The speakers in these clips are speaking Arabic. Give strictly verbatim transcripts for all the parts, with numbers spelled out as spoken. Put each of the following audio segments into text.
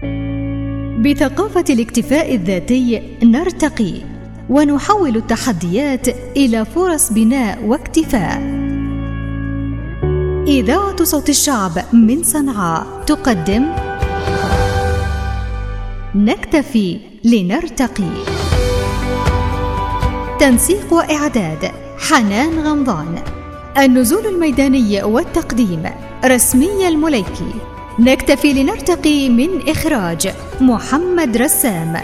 بثقافة الاكتفاء الذاتي نرتقي ونحول التحديات إلى فرص بناء واكتفاء. إذاعة صوت الشعب من صنعاء تقدم نكتفي لنرتقي. تنسيق وإعداد حنان غمضان. النزول الميداني والتقديم رسمي المليكي. نكتفي لنرتقي من إخراج محمد رسام.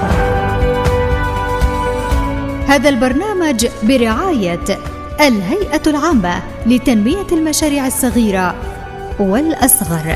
هذا البرنامج برعاية الهيئة العامة لتنمية المشاريع الصغيرة والأصغر.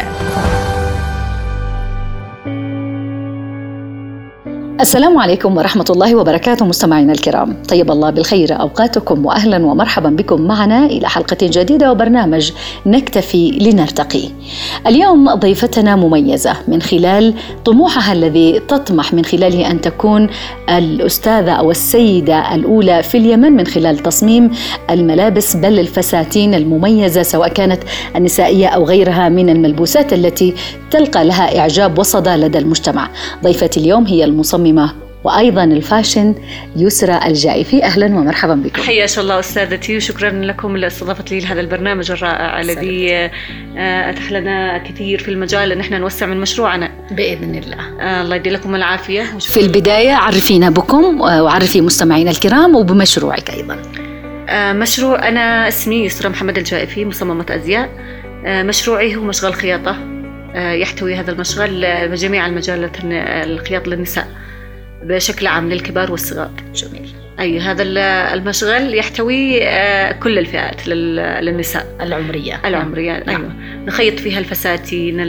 السلام عليكم ورحمة الله وبركاته مستمعينا الكرام، طيب الله بالخير أوقاتكم وأهلا ومرحبا بكم معنا إلى حلقة جديدة وبرنامج نكتفي لنرتقي. اليوم ضيفتنا مميزة من خلال طموحها الذي تطمح من خلاله أن تكون الأستاذة أو السيدة الأولى في اليمن من خلال تصميم الملابس بل الفساتين المميزة، سواء كانت النسائية أو غيرها من الملبوسات التي تلقى لها إعجاب وصدى لدى المجتمع. ضيفتي اليوم هي المصممة وأيضا الفاشن يسرى الجائفي. أهلا ومرحبا بكم. حياك الله أستاذتي، وشكرا لكم لاستضافة لي لهذا البرنامج الرائع الذي أتاح لنا كثير في المجال أن احنا نوسع من مشروعنا بإذن الله. الله يدي لكم العافية. في البداية عرفينا بكم وعرفي مستمعينا الكرام وبمشروعك أيضا. مشروع أنا اسمي يسرى محمد الجائفي، مصممة أزياء. مشروعي هو مشغل خياطة، يحتوي هذا المشغل بجميع المجالات، الخياط للنساء بشكل عام للكبار والصغار. جميل. أي هذا المشغل يحتوي كل الفئات للنساء العمرية العمرية نعم. أيوة. نخيط فيها الفساتين،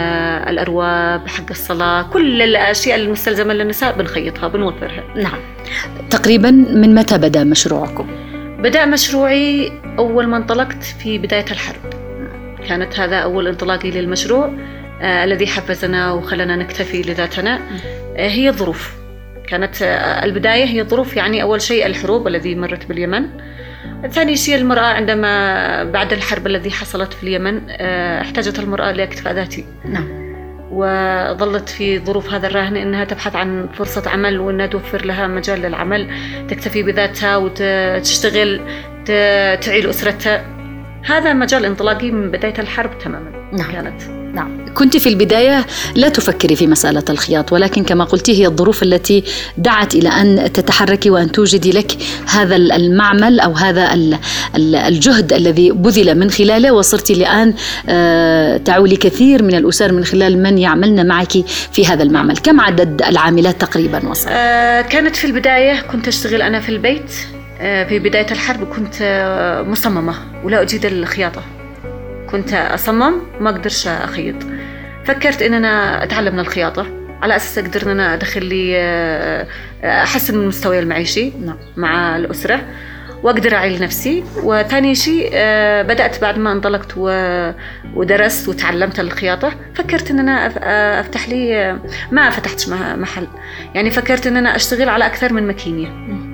الأرواب حق الصلاة، كل الأشياء المستلزمة للنساء بنخيطها بنوفرها. نعم. تقريبا من متى بدأ مشروعكم؟ بدأ مشروعي أول ما انطلقت في بداية الحرب، كانت هذا أول انطلاقي للمشروع آه الذي حفزنا وخلنا نكتفي لذاتنا. آه هي الظروف، كانت آه البداية هي الظروف، يعني أول شيء الحروب الذي مرت باليمن، ثاني شيء المرأة عندما بعد الحرب الذي حصلت في اليمن آه احتاجت المرأة لاكتفاء ذاتي. نعم. وظلت في ظروف هذا الراهن أنها تبحث عن فرصة عمل وأنها توفر لها مجال للعمل، تكتفي بذاتها وتشتغل تعيل أسرتها. هذا مجال انطلاقي من بداية الحرب تماما. نعم. كانت نعم. كنت في البداية لا تفكري في مسألة الخياط، ولكن كما قلتي هي الظروف التي دعت إلى أن تتحركي وأن توجدي لك هذا المعمل أو هذا الجهد الذي بذل من خلاله، وصرتي الآن تعولي كثير من الأسر من خلال من يعملن معك في هذا المعمل. كم عدد العاملات تقريبا وصل؟ آه كانت في البداية كنت أشتغل أنا في البيت. في بداية الحرب كنت مصممة ولا أجيد الخياطة، كنت أصمم ما أقدرش أخيط. فكرت إن أنا أتعلم من الخياطة على أساس أقدر إن أنا أدخل لي أحسن من مستوى المعيشي مع الأسرة وأقدر أعيل نفسي. وثاني شيء بدأت بعد ما انطلقت ودرست وتعلمت الخياطة، فكرت إن أنا أفتح لي، ما فتحتش محل، يعني فكرت إن أنا أشتغل على أكثر من ماكينة.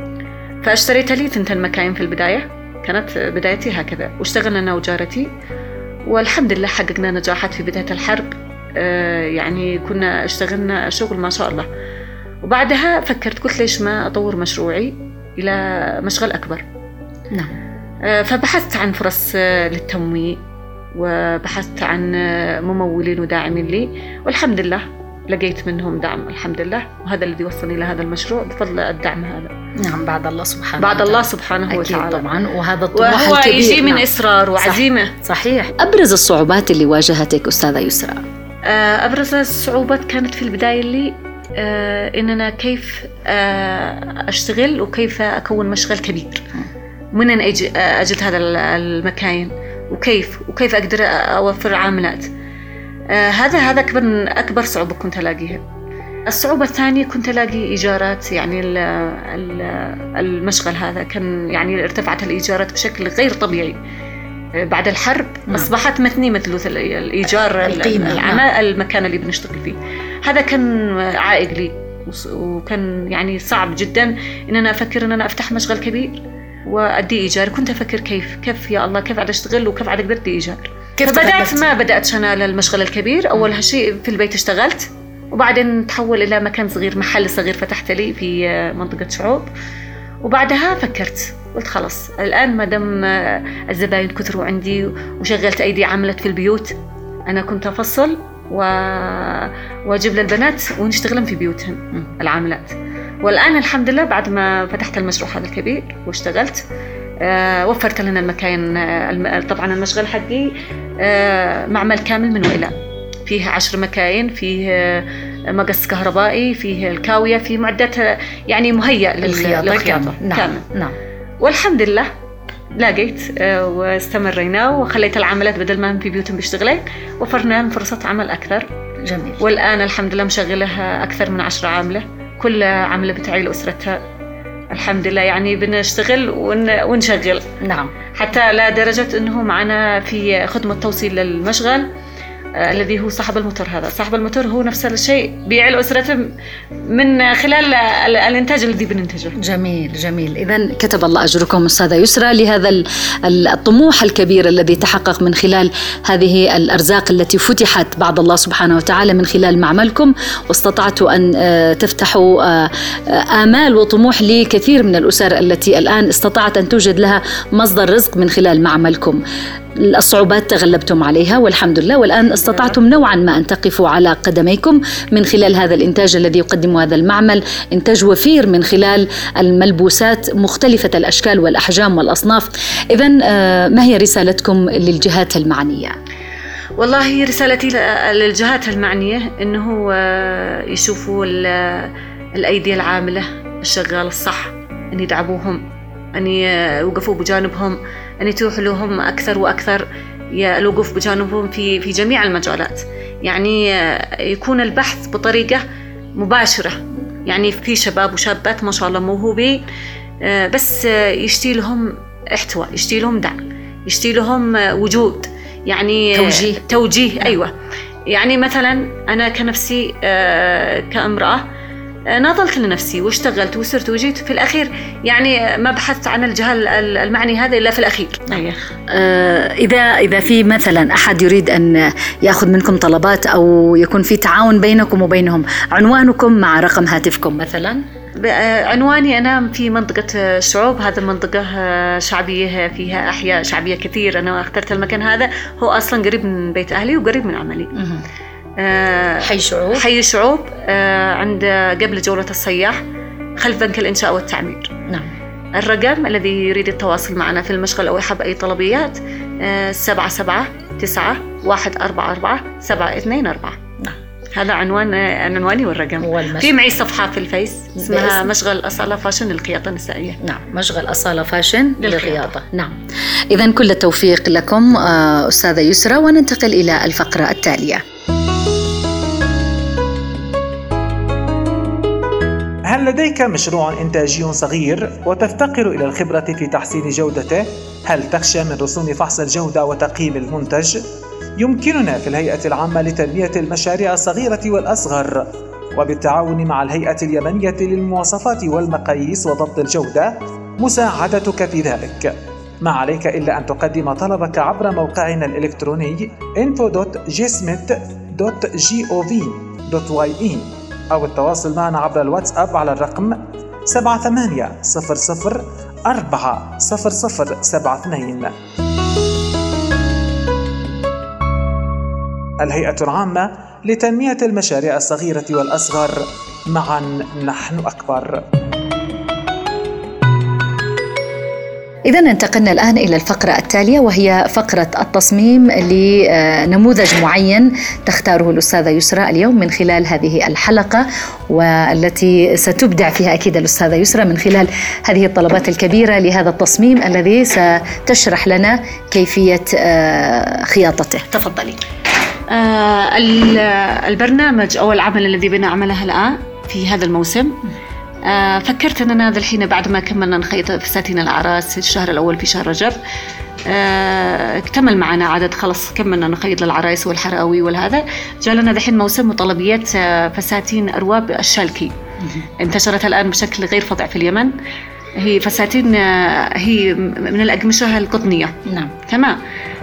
فاشتريت لي ثنتين مكاين في البداية، كانت بدايتي هكذا، واشتغلنا أنا وجارتي والحمد لله حققنا نجاحات في بداية الحرب. آه يعني كنا اشتغلنا شغل ما شاء الله. وبعدها فكرت قلت ليش ما أطور مشروعي إلى مشغل أكبر. نعم. آه فبحثت عن فرص آه للتمويل، وبحثت عن آه ممولين وداعمين لي، والحمد لله لقيت منهم دعم الحمد لله، وهذا الذي وصلني لهذا المشروع بفضل الدعم هذا. نعم. بعد الله سبحانه بعد الله سبحانه وتعالى طبعا، وهذا الطموح الكبير يجي من نعم. إصرار وعزيمة. صحيح. صحيح. أبرز الصعوبات اللي واجهتك أستاذة يسرى؟ أبرز الصعوبات كانت في البداية اللي إننا كيف أشتغل وكيف أكون مشغل كبير، من أن أجد هذا المكاين، وكيف وكيف أقدر أوفر عاملات. هذا هذا أكبر أكبر صعوبة كنت ألاقيها. الصعوبة الثانية كنت ألاقي إيجارات، يعني المشغل هذا كان يعني ارتفعت الإيجارات بشكل غير طبيعي بعد الحرب. نعم. أصبحت مثني مثلث الإيجار العمل المكان اللي بنشتغل فيه. هذا كان عائق لي، وكان يعني صعب جدا إن أنا أفكر إن أنا أفتح مشغل كبير وأدي إيجار. كنت أفكر كيف كيف يا الله كيف عاد أشتغل وكيف عاد أقدر أدي إيجار. فبدأت ما بدأت أنا للمشغل الكبير. أول شيء في البيت اشتغلت، وبعدين تحول إلى مكان صغير، محل صغير فتحت لي في منطقة شعوب. وبعدها فكرت قلت خلاص الآن ما دام الزباين كثروا عندي وشغلت أيدي عملت في البيوت، أنا كنت أفصل و... وأجيب للبنات ونشتغلن في بيوتهم العاملات. والآن الحمد لله بعد ما فتحت المشروع هذا الكبير واشتغلت آه وفرت لنا المكان. آه طبعا المشغل حقي آه معمل كامل من وإلى، فيه عشر مكاين، فيه آه مقص كهربائي، فيه الكاوية، فيه معدات يعني مهيئ للخياطة كامل. نعم. كامل. نعم. والحمد لله لاقيت آه واستمرينا وخليت العاملات بدل ما هم في بيوتهم بيشتغلين وفرنا لهم فرصة عمل أكثر. جميل. والآن الحمد لله مشغلها أكثر من عشرة عاملة، كل عاملة بتعي لأسرتها الحمد لله، يعني بنشتغل ون... ونشغل. نعم. حتى لا درجة أنه معنا في خدمة توصيل للمشغل آه الذي هو صاحب الموتور. هذا صاحب الموتور هو نفس الشيء بيعي لأسرته من خلال الإنتاج الذي بننتجه. جميل جميل. إذن كتب الله أجركم أستاذة يسرى لهذا الطموح الكبير الذي تحقق من خلال هذه الأرزاق التي فتحت بعد الله سبحانه وتعالى من خلال معملكم، واستطعتوا أن تفتحوا آمال وطموح لكثير من الأسر التي الآن استطاعت أن توجد لها مصدر رزق من خلال معملكم. الصعوبات تغلبتم عليها والحمد لله، والآن استطعتم نوعا ما أن تقفوا على قدميكم من خلال هذا الإنتاج الذي يقدمه هذا المعمل، إنتاج وفير من خلال الملبوسات مختلفة الأشكال والأحجام والأصناف. إذن ما هي رسالتكم للجهات المعنية؟ والله رسالتي للجهات المعنية إنه يشوفوا الأيدي العاملة الشغال الصح، أن يدعموهم، أن يوقفوا بجانبهم، أن يتيحوا لهم أكثر وأكثر الوقوف بجانبهم في في جميع المجالات. يعني يكون البحث بطريقة مباشرة، يعني في شباب وشابات ما شاء الله موهوبين بس يشتي لهم احتواء، يشتي لهم دعم، يشتي لهم وجود، يعني توجيه. توجيه أيوة. يعني مثلا أنا كنفسي كامرأة ناضلت لنفسي واشتغلت وصرت وجيت في الأخير، يعني ما بحثت عن الجهة المعني هذا إلا في الأخير. أيه. آه إذا إذا في مثلا أحد يريد أن يأخذ منكم طلبات أو يكون في تعاون بينكم وبينهم، عنوانكم مع رقم هاتفكم مثلا؟ عنواني أنا في منطقة شعوب، هذا المنطقة شعبية فيها أحياء شعبية كثير. أنا اخترت المكان هذا، هو أصلا قريب من بيت أهلي وقريب من عملي. آه حي شعوب. حي شعوب آه عند قبل جولة الصياح خلف بنك الإنشاء والتعمير. نعم. الرقم الذي يريد التواصل معنا في المشغل أو يحب أي طلبيات آه سبعة سبعة تسعة واحد أربعة أربعة سبعة اثنين أربعة. نعم. هذا عنوان عنواني والرقم. والمشغل. في معي صفحة في الفيس اسمها مشغل أصالة فاشن للخياطة النسائية. نعم. مشغل أصالة فاشن للخياطة. نعم. إذن كل التوفيق لكم آه أستاذة يسرى، وننتقل إلى الفقرة التالية. هل لديك مشروع إنتاجي صغير وتفتقر إلى الخبرة في تحسين جودته؟ هل تخشى من رسوم فحص الجودة وتقييم المنتج؟ يمكننا في الهيئة العامة لتنمية المشاريع الصغيرة والأصغر وبالتعاون مع الهيئة اليمنية للمواصفات والمقاييس وضبط الجودة مساعدتك في ذلك. ما عليك إلا أن تقدم طلبك عبر موقعنا الإلكتروني info dot gsmith dot gov dot y e أو التواصل معنا عبر الواتساب على الرقم سبعة ثمانية صفر صفر أربعة صفر صفر سبعة اثنين. الهيئة العامة لتنمية المشاريع الصغيرة والأصغر، معا نحن أكبر. إذا انتقلنا الآن إلى الفقرة التالية، وهي فقرة التصميم لنموذج معين تختاره الأستاذة يسرى اليوم من خلال هذه الحلقة، والتي ستبدع فيها أكيد الأستاذة يسرى من خلال هذه الطلبات الكبيرة لهذا التصميم الذي ستشرح لنا كيفية خياطته. تفضلي. آه البرنامج أو العمل الذي بنعمله الآن في هذا الموسم، آه فكرت أننا هذا الحين بعد ما كملنا نخيط فساتين الأعراس الشهر الأول في شهر رجب، آه اكتمل معنا عدد، خلص كملنا نخيط للعرايس والحراوي والهذا، جالنا الحين موسم طلبيات آه فساتين أرواب الشالكي انتشرت الآن بشكل غير فظيع في اليمن. هي فساتين آه هي من الأقمشة القطنية. نعم. تمام.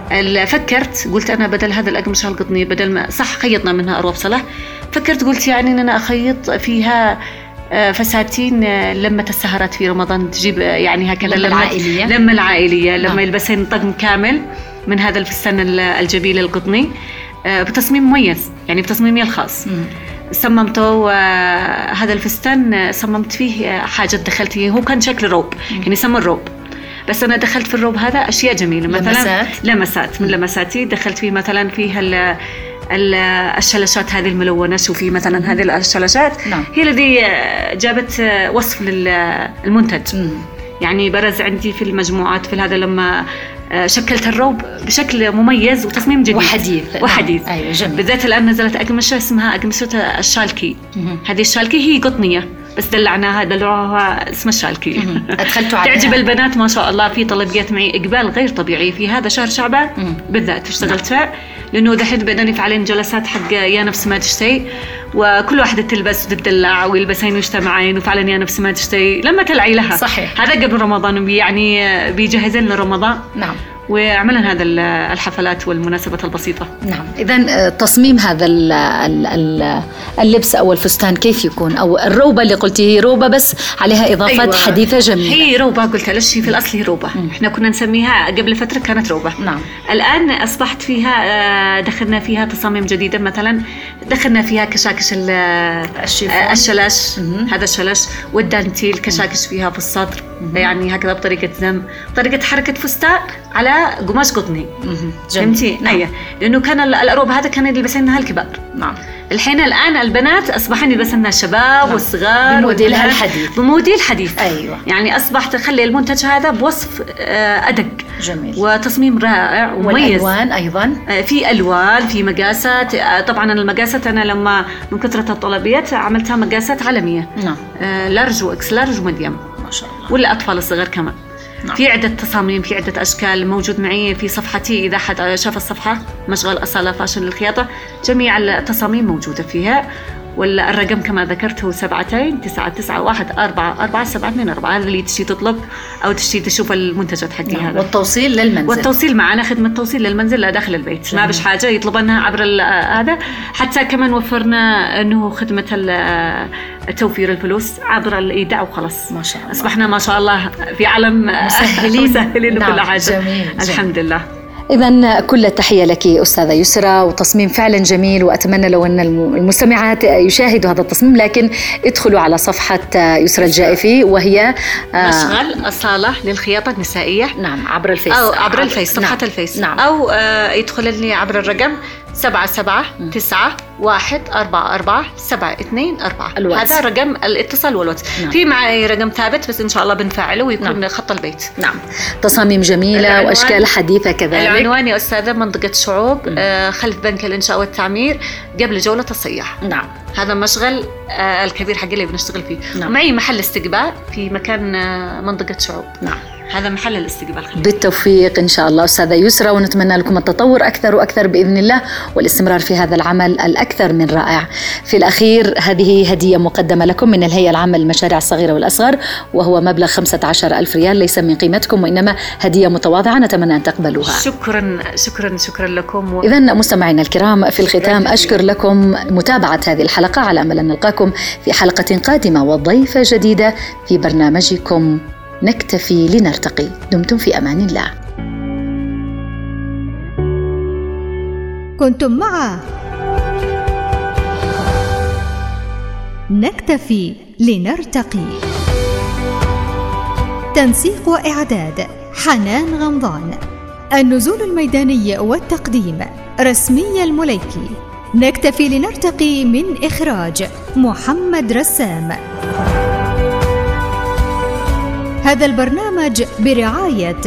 فكرت قلت أنا بدل هذا الأقمشة القطنية، بدل ما صح خيطنا منها أرواب صلاح، فكرت قلت يعني إن أنا أخيط فيها فساتين لمة السهرات في رمضان، تجيب يعني هكذا لمة العائلية، لمة العائلية لما نعم. يلبسين طقم كامل من هذا الفستان الجميل القطني بتصميم مميز، يعني بتصميمي الخاص. مم. صممته هذا الفستان، صممت فيه حاجة دخلت فيه، هو كان شكل روب، يعني يسمى الروب، بس أنا دخلت في الروب هذا أشياء جميلة، مثلا لمسات, لمسات من لمساتي دخلت فيه مثلا فيها الشلاشات هذه الملونة. شوفي مثلا هذه الشلاشات نعم. هي الذي جابت وصف للمنتج. مم. يعني برز عندي في المجموعات في هذا لما شكلت الروب بشكل مميز وتصميم جديد وحديث وحديث نعم. أيوة جميل. بالذات الآن نزلت أقمشة اسمها أقمشة الشالكي. مم. هذه الشالكي هي قطنية بس دلعناها دلعوها اسم الشالكي. أدخلتوا عليها تعجب البنات ما شاء الله. في طلبيات معي إقبال غير طبيعي في هذا شهر شعبان بالذات اشتغلت فيه، لأنه دحين بدأني فعلين جلسات حق يا نفس ما تشتهي، وكل واحدة تلبس وتدلع ويلبسين ويجتمعين وفعلا يا نفس ما تشتهي لما تلعي لها. صحيح. هذا قبل رمضان يعني بيجهزين لنا رمضان. نعم. وعملنا هذا الحفلات والمناسبات البسيطة. نعم. إذن تصميم هذا اللبس أو الفستان كيف يكون؟ أو الروبة اللي قلتي هي روبة بس عليها إضافات أيوة. حديثة جميلة. هي روبة قلت ليش في الأصل هي روبة. م. إحنا كنا نسميها قبل فترة كانت روبة. نعم. الآن أصبحت فيها دخلنا فيها تصاميم جديدة، مثلا دخلنا فيها كشاكش الشلاش. م. هذا الشلاش والدانتيل كشاكش فيها في الصدر. م. يعني هكذا بطريقة زم، طريقة حركة فستان على قماش قطني. فهمتي؟ نعم. أيه. لأنه كان الأروب هذا كان يلبسينها الكبار. نعم. الحين الآن البنات أصبحن يلبسنها الشباب. نعم. والصغار بموديلها الحديث. بموديل حديث. أيوة. يعني أصبح تخلي المنتج هذا بوصف أدق. جميل. وتصميم رائع ومميز. والألوان أيضا. في ألوان، في مقاسات. طبعا المقاسات أنا لما من كثرة الطلبيات عملتها مقاسات عالمية. نعم. لارج وإكس لارج وميديم. ما شاء الله. ولا أطفال الصغار كمان. نعم. في عدة تصاميم، في عدة أشكال موجود معي في صفحتي. إذا حد شاف الصفحة مشغل أصالة فاشن للخياطة، جميع التصاميم موجودة فيها. والرقم كما ذكرته سبعتين تسعة تسعة واحد أربعة أربعة سبعة اثنين أربعة. هذا اللي تشتي تطلب أو تشتي تشوف المنتجات حقي. نعم. هذا والتوصيل للمنزل. والتوصيل معنا خدمة توصيل للمنزل لا داخل البيت. جميل. ما بش حاجة يطلبنها عبر هذا. حتى كمان وفرنا أنه خدمة توفير الفلوس عبر الإيداع وخلاص. ما شاء الله. أصبحنا ما شاء الله في عالم مسهلين, مسهلين نعم. كل حاجة. جميل. الحمد جميل. لله. إذن كل التحية لك أستاذة يسرى، وتصميم فعلا جميل، وأتمنى لو أن المستمعات يشاهدوا هذا التصميم لكن ادخلوا على صفحة يسرى الجائفي وهي مشغل أصالة للخياطة النسائية. نعم. عبر الفيس أو عبر الفيس صفحة. نعم. الفيس. نعم. أو يدخل لي عبر الرقم سبعة سبعة تسعة واحد أربعة أربعة سبعة اثنين أربعة. الواتس. هذا رقم الاتصال والواتس. نعم. في معي رقم ثابت بس إن شاء الله بنفعله ويكون. نعم. خط البيت. نعم. تصاميم جميلة وأشكال حديثة كذلك. العنوان يا أستاذة منطقة شعوب، آه خلف بنك الإنشاء والتعمير قبل جولة الصياح. نعم. هذا مشغل آه الكبير حق اللي بنشتغل فيه. نعم. معي محل استقبال في مكان آه منطقة شعوب. نعم. هذا محل الاستقبال. بالتوفيق إن شاء الله أستاذة يسرى، ونتمنى لكم التطور أكثر وأكثر بإذن الله والاستمرار في هذا العمل الأكثر من رائع. في الأخير هذه هدية مقدمة لكم من الهيئة العامة للمشاريع الصغيرة والأصغر، وهو مبلغ خمسة عشر ألف ريال، ليس من قيمتكم وإنما هدية متواضعة نتمنى أن تقبلوها. شكرا شكرا شكرا لكم. و... إذن مستمعينا الكرام، في الختام أشكر لكم متابعة هذه الحلقة، على أمل أن نلقاكم في حلقة قادمة وضيفة جديدة في برنامجكم نكتفي لنرتقي. دمتم في أمان الله. كنتم مع نكتفي لنرتقي. تنسيق وإعداد حنان غمضان. النزول الميداني والتقديم رسمي المليكي. نكتفي لنرتقي من إخراج محمد رسام. هذا البرنامج برعاية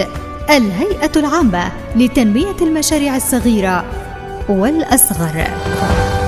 الهيئة العامة لتنمية المشاريع الصغيرة والأصغر.